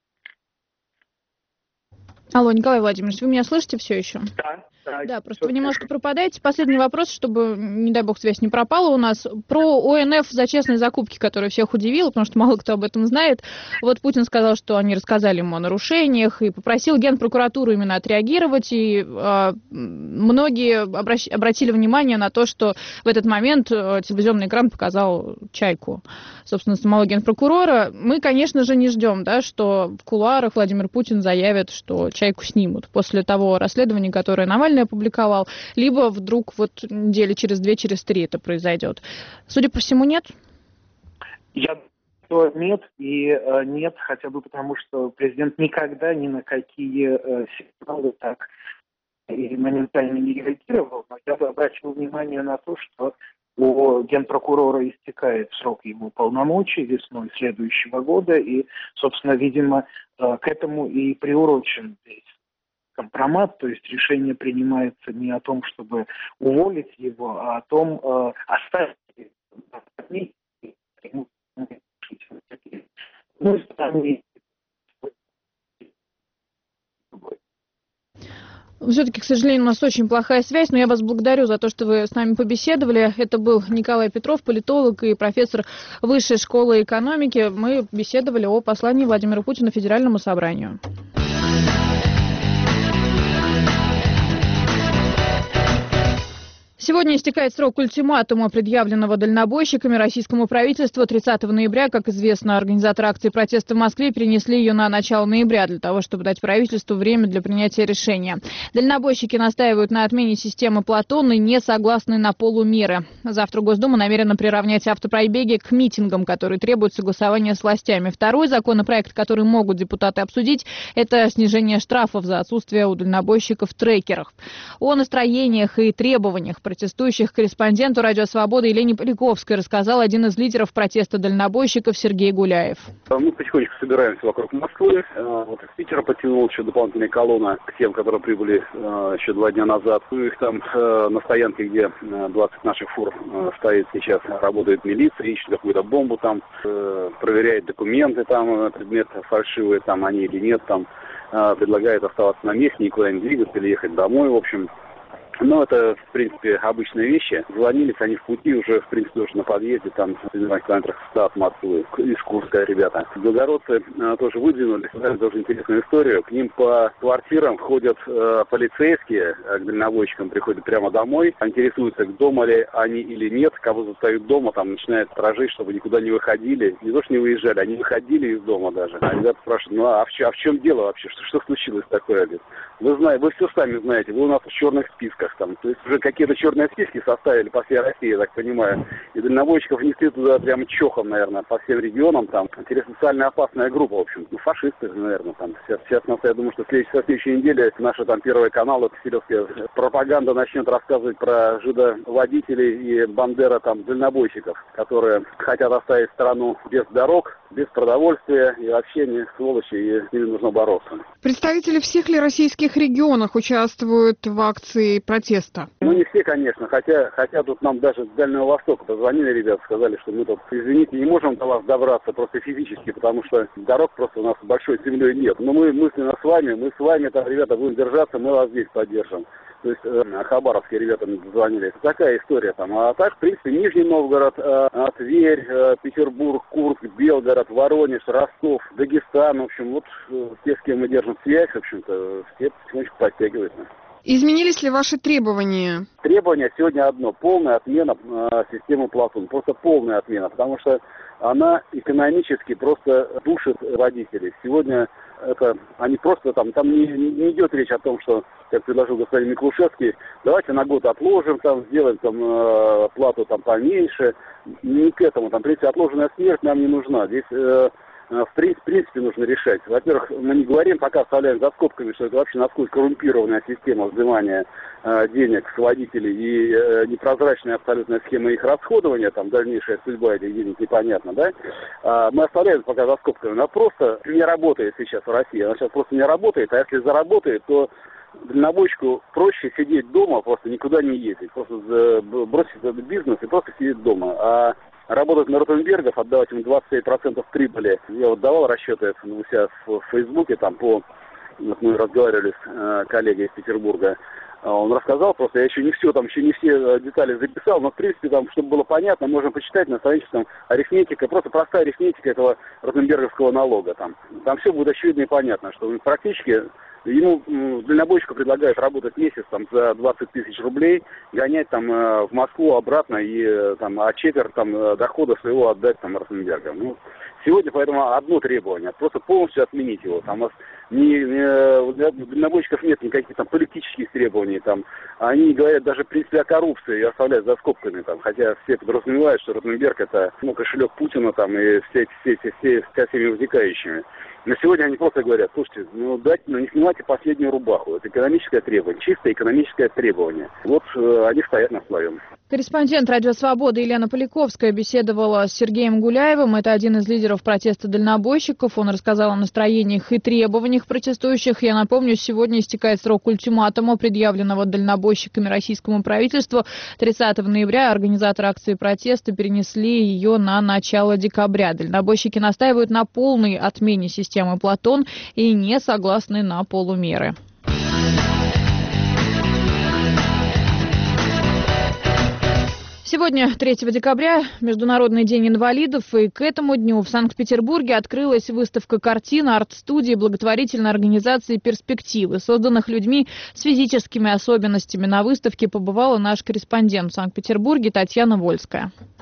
Алло, Николай Владимирович, вы меня слышите все еще? Да. Да, да, просто вы немножко пропадаете. Последний вопрос, чтобы, не дай бог, связь не пропала у нас. Про ОНФ за честные закупки, который всех удивил, потому что мало кто об этом знает. Вот Путин сказал, что они рассказали ему о нарушениях и попросил Генпрокуратуру именно отреагировать. И э, многие обращ... обратили внимание на то, что в этот момент э, телевизионный экран показал «Чайку». Собственно, самого Генпрокурора. Мы, конечно же, не ждем, да, что в кулуарах Владимир Путин заявит, что «Чайку» снимут после того расследования, которое Навальный опубликовал, либо вдруг вот недели через две, через три это произойдет. Судя по всему, нет? Я думаю, нет, и э, нет, хотя бы потому, что президент никогда ни на какие э, сигналы так и моментально не реагировал, но я бы обратил внимание на то, что у генпрокурора истекает срок его полномочий весной следующего года, и, собственно, видимо, э, к этому и приурочен весь компромат, то есть решение принимается не о том, чтобы уволить его, а о том, э, оставить его. Ну, Все-таки, к сожалению, у нас очень плохая связь, но я вас благодарю за то, что вы с нами побеседовали. Это был Николай Петров, политолог и профессор Высшей школы экономики. Мы беседовали о послании Владимира Путина Федеральному собранию. Сегодня истекает срок ультиматума, предъявленного дальнобойщиками российскому правительству тридцатого ноября. Как известно, организаторы акции протеста в Москве перенесли ее на начало ноября для того, чтобы дать правительству время для принятия решения. Дальнобойщики настаивают на отмене системы Платон и не согласны на полумеры. Завтра Госдума намерена приравнять автопробеги к митингам, которые требуют согласования с властями. Второй законопроект, который могут депутаты обсудить, это снижение штрафов за отсутствие у дальнобойщиков трекеров. О настроениях и требованиях протестующих корреспонденту «Радио Свобода» Елене Поляковской рассказал один из лидеров протеста дальнобойщиков Сергей Гуляев. Мы потихонечку собираемся вокруг Москвы. Вот из Питера потянулась еще дополнительная колонна к тем, которые прибыли еще два дня назад. Их там на стоянке, где двадцать наших фур стоит сейчас, работает милиция, ищет какую-то бомбу там, проверяет документы, там предметы фальшивые, там они или нет, там предлагает оставаться на месте, никуда не двигаться или ехать домой, в общем. Но это, в принципе, обычные вещи. Звонились они в пути уже, в принципе, уже на подъезде, там, в километрах ста от Москвы, из Курска ребята. Белгородцы а, тоже выдвинули, сказали тоже интересную историю. К ним по квартирам ходят э, полицейские, а к дальнобойщикам приходят прямо домой, интересуются, дома ли они или нет, кого застают дома, там, начинают сторожить, чтобы никуда не выходили. Не то, что не выезжали, они выходили из дома даже. А ребята спрашивают, ну а в, а в чем дело вообще, что, что случилось такое? Вы знаете, вы все сами знаете, вы у нас в черных списках. Там, то есть уже какие-то черные списки составили по всей России, я так понимаю. И дальнобойщиков внесли туда прямо чохом, наверное, по всем регионам. Там интересно, социально опасная группа, в общем. Ну, фашисты, наверное, там. Сейчас, сейчас я думаю, что в следующей, в следующей неделе наша там первый канал, это Киселевская пропаганда, начнет рассказывать про жидоводителей и бандера там дальнобойщиков, которые хотят оставить страну без дорог, без продовольствия и вообще не сволочи, и с ними нужно бороться. Представители всех ли российских регионов участвуют в акции протеста? Ну, не все, конечно, хотя, хотя тут нам даже с Дальнего Востока позвонили ребята, сказали, что мы тут, извините, не можем до вас добраться просто физически, потому что дорог просто у нас большой землей нет. Но мы мысленно с вами, мы с вами, там, ребята, будем держаться, мы вас здесь поддержим. То есть э, хабаровские ребята мне позвонили. Такая история там. А так, в принципе, Нижний Новгород, э, Тверь, э, Петербург, Курск, Белгород, Воронеж, Ростов, Дагестан. В общем, вот э, те, с кем мы держим связь, в общем-то, все потихонечку подтягиваются. Изменились ли ваши требования? Требование сегодня одно. Полная отмена э, системы Платон. Просто полная отмена, потому что она экономически просто душит водителей. Сегодня это они просто там, там не, не идет речь о том, что, как предложил господин Миклушевский, давайте на год отложим, там, сделаем там э, плату там поменьше. Не к этому. Там, в принципе, отложенная смерть нам не нужна. Здесь э, в принципе, в принципе нужно решать. Во-первых, мы не говорим, пока оставляем за скобками, что это вообще насколько коррумпированная система взимания э, денег с водителей и э, непрозрачная абсолютная схема их расходования, там дальнейшая судьба этих денег непонятна, да? А, мы оставляем пока за скобками. Она просто не работает сейчас в России. Она сейчас просто не работает, а если заработает, то дальнобойщику проще сидеть дома, просто никуда не ездить, просто бросить этот бизнес и просто сидеть дома. А работать на Ротенбергов, отдавать им двадцать пять процентов прибыли. Я вот давал расчеты у себя в Фейсбуке, там по, вот мы разговаривали с э, коллегой из Петербурга, он рассказал, просто я еще не все, там еще не все детали записал, но в принципе там, чтобы было понятно, можно почитать на странице там арифметика, просто простая арифметика этого Ротенберговского налога. Там, там все будет очевидно и понятно, что практически ему дальнобойщику предлагают работать месяц там за двадцать тысяч рублей, гонять там э, в Москву обратно и э, там, а четверть там дохода своего отдать там Ротенбергам. Ну, сегодня поэтому одно требование, просто полностью отменить его. Там не, не, для дальнобойщиков нет никаких там политических требований, там они говорят даже в принципе о коррупции и оставляют за скобками, там, хотя все подразумевают, что Ротенберг это ну, кошелек Путина там и все, все, все, все, со всеми вытекающими. Но сегодня они просто говорят, слушайте, ну дайте, ну не снимайте последнюю рубаху. Это экономическое требование, чисто экономическое требование. Вот э, они стоят на своем. Корреспондент «Радио Свобода» Елена Поляковская беседовала с Сергеем Гуляевым. Это один из лидеров протеста дальнобойщиков. Он рассказал о настроениях и требованиях протестующих. Я напомню, сегодня истекает срок ультиматума, предъявленного дальнобойщиками российскому правительству. тридцатого ноября организаторы акции протеста перенесли ее на начало декабря. Дальнобойщики настаивают на полной отмене системы Платон и не согласны на полумеры. Сегодня, третьего декабря, Международный день инвалидов, и к этому дню в Санкт-Петербурге открылась выставка картин арт-студии благотворительной организации «Перспективы», созданных людьми с физическими особенностями. На выставке побывала наш корреспондент в Санкт-Петербурге Татьяна Вольская.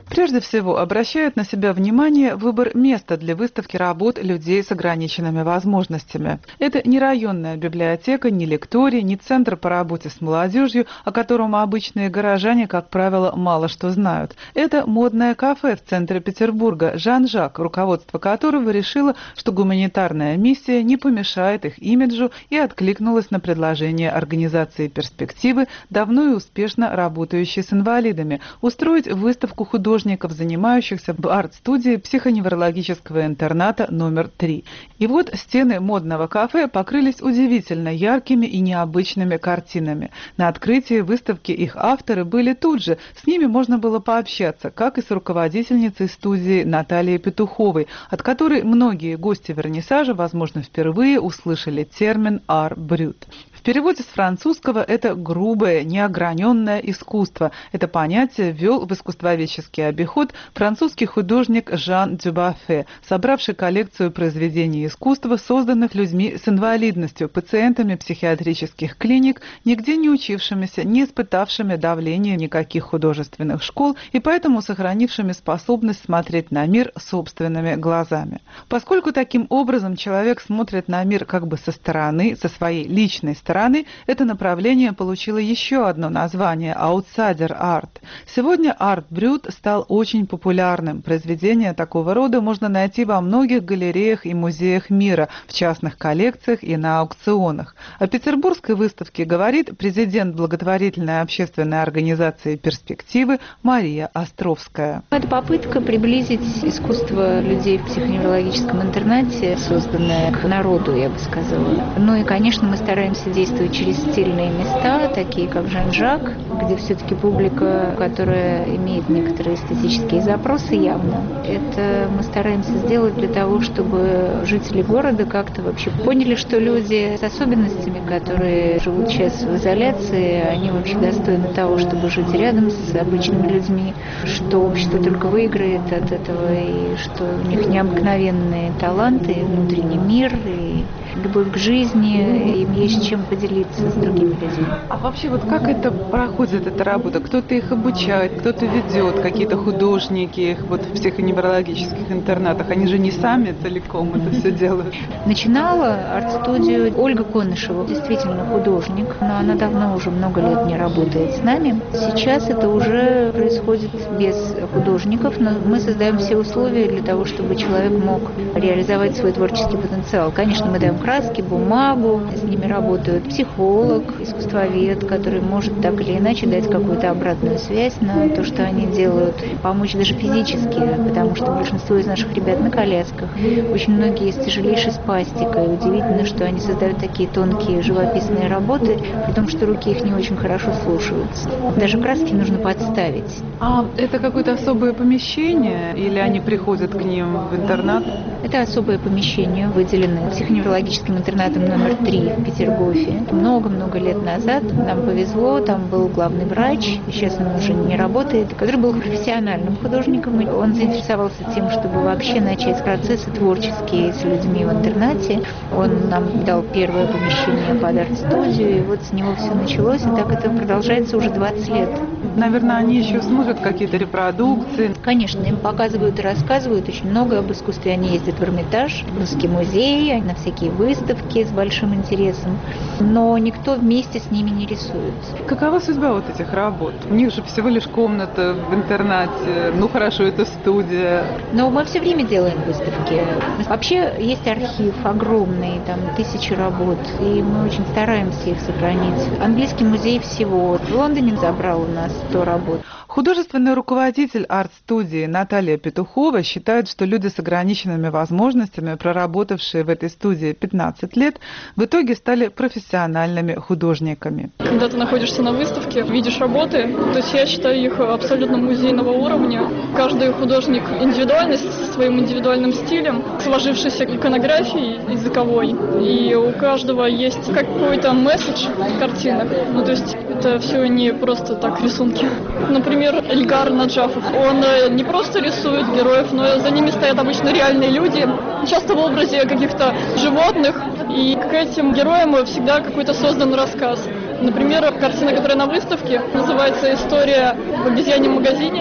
Прежде всего, обращает на себя внимание выбор места для выставки работ людей с ограниченными возможностями. Это не районная библиотека, не лекторий, не центр по работе с молодежью, о котором обычные горожане, как правило, мало что знают. Это модное кафе в центре Петербурга «Жан-Жак», руководство которого решило, что гуманитарная миссия не помешает их имиджу, и откликнулась на предложение организации «Перспективы», давно и успешно работающей с инвалидами, устроить выставку художников, занимающихся в арт-студии психоневрологического интерната номер три. И вот стены модного кафе покрылись удивительно яркими и необычными картинами. На открытии выставки их авторы были тут же, с ними можно было пообщаться, как и с руководительницей студии Натальей Петуховой, от которой многие гости вернисажа, возможно, впервые услышали термин «ар-брют». В переводе с французского это грубое, неограненное искусство. Это понятие ввел в искусствоведческий обиход французский художник Жан Дюбафе, собравший коллекцию произведений искусства, созданных людьми с инвалидностью, пациентами психиатрических клиник, нигде не учившимися, не испытавшими давления никаких художественных школ и поэтому сохранившими способность смотреть на мир собственными глазами. Поскольку таким образом человек смотрит на мир как бы со стороны, со своей личной стороны, стороны, это направление получило еще одно название – аутсайдер-арт. Сегодня арт-брют стал очень популярным. Произведения такого рода можно найти во многих галереях и музеях мира, в частных коллекциях и на аукционах. О петербургской выставке говорит президент благотворительной общественной организации «Перспективы» Мария Островская. Это попытка приблизить искусство людей в психоневрологическом интернате, созданное к народу, я бы сказала. Ну и, конечно, мы стараемся действует через стильные места, такие как Жан-Жак, где все-таки публика, которая имеет некоторые эстетические запросы явно. Это мы стараемся сделать для того, чтобы жители города как-то вообще поняли, что люди с особенностями, которые живут сейчас в изоляции, они вообще достойны того, чтобы жить рядом с обычными людьми, что общество только выиграет от этого, и что у них необыкновенные таланты, внутренний мир и любовь к жизни, им есть чем поделиться с другими людьми. А вообще вот как это проходит, эта работа? Кто-то их обучает, кто-то ведет, какие-то художники их вот в психоневрологических интернатах, они же не сами целиком это все делают. Начинала арт-студию Ольга Конышева, действительно художник, но она давно уже много лет не работает с нами. Сейчас это уже происходит без художников, но мы создаем все условия для того, чтобы человек мог реализовать свой творческий потенциал. Конечно, мы даем краски, бумагу, с ними работают психолог, искусствовед, который может так или иначе дать какую-то обратную связь на то, что они делают, помочь даже физически, потому что большинство из наших ребят на колясках, очень многие с тяжелейшей спастикой. Удивительно, что они создают такие тонкие живописные работы, при том, что руки их не очень хорошо слушаются. Даже краски нужно подставить. А это какое-то особое помещение или они приходят к ним в интернат? Это особое помещение, выделенное психоневрологическим интернатом номер три в Петергофе. Много-много лет назад нам повезло, там был главный врач, сейчас он уже не работает, который был профессиональным художником. И он заинтересовался тем, чтобы вообще начать процессы творческие с людьми в интернате. Он нам дал первое помещение под арт-студию, и вот с него все началось, и так это продолжается уже двадцать лет. Наверное, они еще смотрят какие-то репродукции. Конечно, им показывают и рассказывают очень много об искусстве. Они ездят в Эрмитаж, в Русский музей, на всякие выставки с большим интересом. Но никто вместе с ними не рисует. Какова судьба вот этих работ? У них же всего лишь комната в интернате. Ну хорошо, это студия. Но мы все время делаем выставки. Вообще есть архив огромный, там тысячи работ. И мы очень стараемся их сохранить. Английский музей всего. В Лондоне забрал у нас сто работ. Художественный руководитель арт-студии Наталья Петухова считает, что люди с ограниченными возможностями, проработавшие в этой студии пятнадцать лет, в итоге стали профессиональными художниками. Когда ты находишься на выставке, видишь работы, то есть я считаю их абсолютно музейного уровня. Каждый художник индивидуальность со своим индивидуальным стилем, сложившейся иконографией языковой. И у каждого есть какой-то месседж в картинах. Ну, то есть это все не просто так рисунки. Например, Эльгар Наджафов. Он не просто рисует героев, но за ними стоят обычно реальные люди, часто в образе каких-то животных. И к этим героям всегда какой-то создан рассказ. Например, картина, которая на выставке, называется «История в обезьяньем магазине».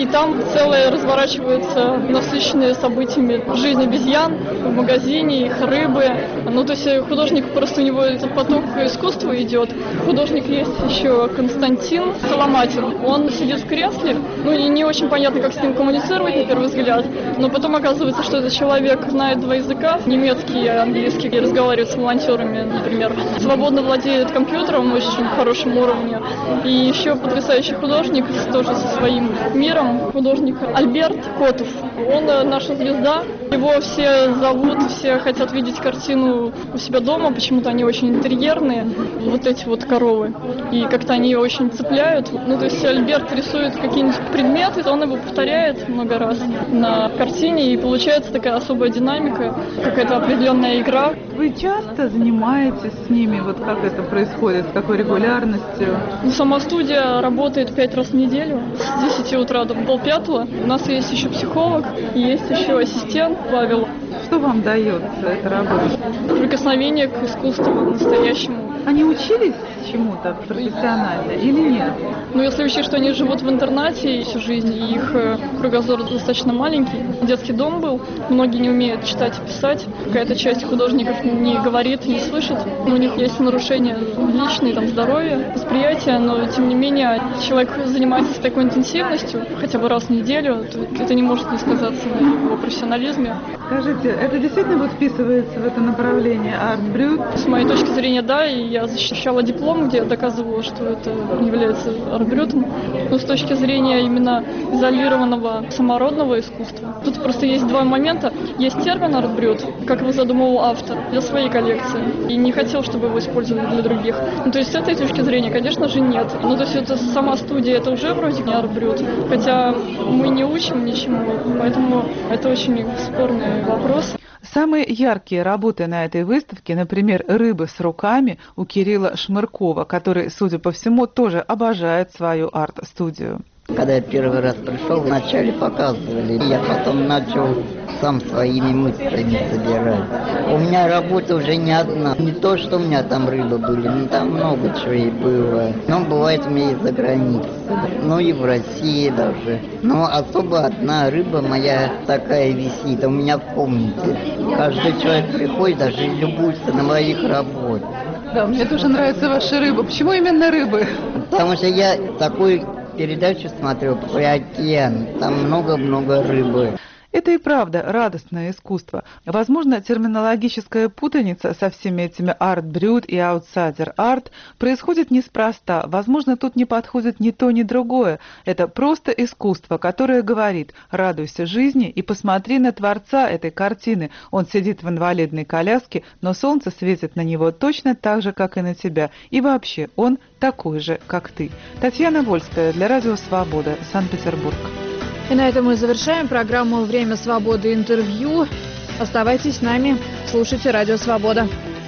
и там целое разворачивается насыщенное событиями жизнь обезьян в магазине, их рыбы. Ну, то есть художник, просто у него этот поток искусства идет. Художник есть еще Константин Соломатин. Он сидит в кресле, ну и не очень понятно, как с ним коммуницировать на первый взгляд, но потом оказывается, что этот человек знает два языка, немецкий и английский, и разговаривает с волонтерами, например. Свободно владеет компьютером на очень хорошем уровне. И еще потрясающий художник, тоже со своим миром, художник Альберт Котов. Он наша звезда, его все зовут, все хотят видеть картину у себя дома, почему-то они очень интерьерные, вот эти вот коровы, и как-то они его очень цепляют. Ну, то есть Альберт рисует какие-нибудь предметы, он его повторяет много раз на картине, и получается такая особая динамика, какая-то определенная игра. Вы часто занимаетесь с ними, вот как это происходит, с какой регулярностью? Ну, сама студия работает пять раз в неделю, с десяти утра до полпятого. У нас есть еще психолог, есть еще ассистент Павел. Что вам дает эта работа? Прикосновение к искусству настоящему. Они учились чему-то профессионально или нет? Ну, если учесть, что они живут в интернате всю жизнь, и их кругозор достаточно маленький. Детский дом был, многие не умеют читать и писать. Какая-то часть художников не говорит, не слышит. У них есть нарушения личные, там, здоровья, восприятия, но, тем не менее, человек занимается с такой интенсивностью, хотя бы раз в неделю, это не может не сказаться на его профессионализме. Скажите, это действительно вот вписывается в это направление арт-брют? С моей точки зрения, да, и я защищала диплом, где я доказывала, что это является арт-брютом. Но с точки зрения именно изолированного самородного искусства, тут просто есть два момента. Есть термин арт-брют, как его задумывал автор для своей коллекции, и не хотел, чтобы его использовали для других. Ну, то есть с этой точки зрения, конечно же, нет. Ну, то есть это сама студия, это уже вроде не арт-брют, хотя мы не учим ничему, поэтому это очень спорный вопрос. Самые яркие работы на этой выставке, например, «Рыбы с руками» у Кирилла Шмыркова, который, судя по всему, тоже обожает свою арт-студию. Когда я первый раз пришел, вначале показывали, я потом начал сам своими мыслями собирать. У меня работа уже не одна. Не то, что у меня там рыбы были, но там много чего и было. Но бывает у меня и за границей, ну и в России даже. Но особо одна рыба моя такая висит, у меня в комнате. Каждый человек приходит, даже любуется на моих работах. Да, мне тоже нравятся ваши рыбы. Почему именно рыбы? Потому что я такой... передачу смотрю про океан, там много-много рыбы. Это и правда радостное искусство. Возможно, терминологическая путаница со всеми этими арт-брют и аутсайдер-арт происходит неспроста. Возможно, тут не подходит ни то, ни другое. Это просто искусство, которое говорит: радуйся жизни и посмотри на творца этой картины. Он сидит в инвалидной коляске, но солнце светит на него точно так же, как и на тебя. И вообще, он такой же, как ты. Татьяна Вольская для Радио Свобода, Санкт-Петербург. И на этом мы завершаем программу «Время свободы. Интервью». Оставайтесь с нами, слушайте Радио Свобода.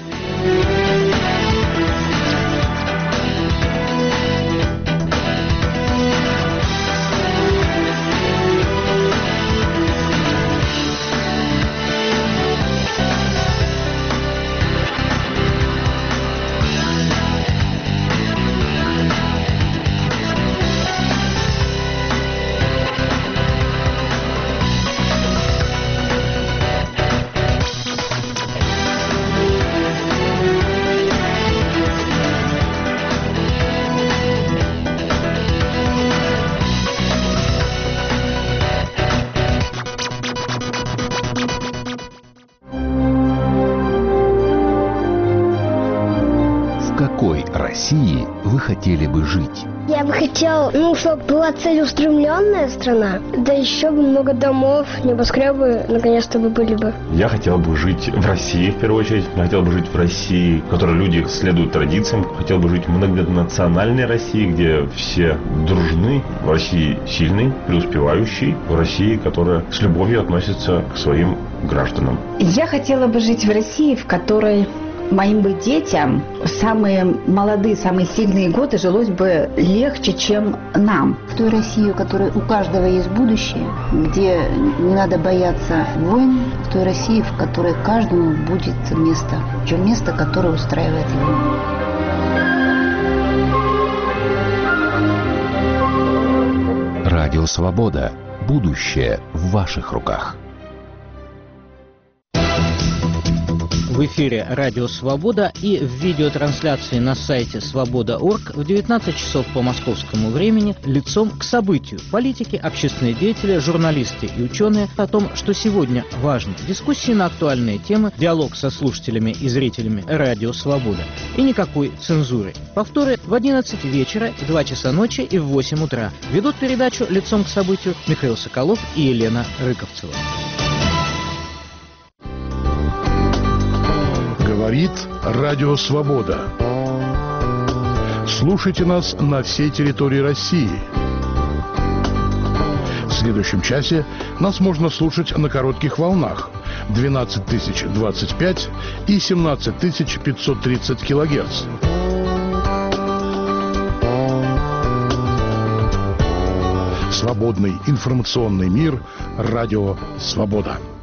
России вы хотели бы жить? Я бы хотел, ну, чтобы была целеустремленная страна, да еще бы много домов, небоскребы наконец-то бы были бы. Я хотел бы жить в России, в первую очередь. Я хотел бы жить в России, в которой люди следуют традициям. Хотел бы жить в многонациональной России, где все дружны. В России сильный, преуспевающий. В России, которая с любовью относится к своим гражданам. Я хотела бы жить в России, в которой моим бы детям в самые молодые, самые сильные годы жилось бы легче, чем нам. В той России, у которой у каждого есть будущее, где не надо бояться войн, в той России, в которой каждому будет место, причем место, которое устраивает его. Радио Свобода. Будущее в ваших руках. В эфире «Радио Свобода» и в видеотрансляции на сайте свобода точка орг в девятнадцать часов по московскому времени «Лицом к событию». Политики, общественные деятели, журналисты и ученые о том, что сегодня важно. Дискуссии на актуальные темы, диалог со слушателями и зрителями «Радио Свобода». И никакой цензуры. Повторы в одиннадцать вечера, в два часа ночи и в восемь утра. Ведут передачу «Лицом к событию» Михаил Соколов и Елена Рыковцева. Говорит Радио Свобода. Слушайте нас на всей территории России. В следующем часе нас можно слушать на коротких волнах двенадцать тысяч двадцать пять и семнадцать тысяч пятьсот тридцать килогерц. Свободный информационный мир. Радио Свобода.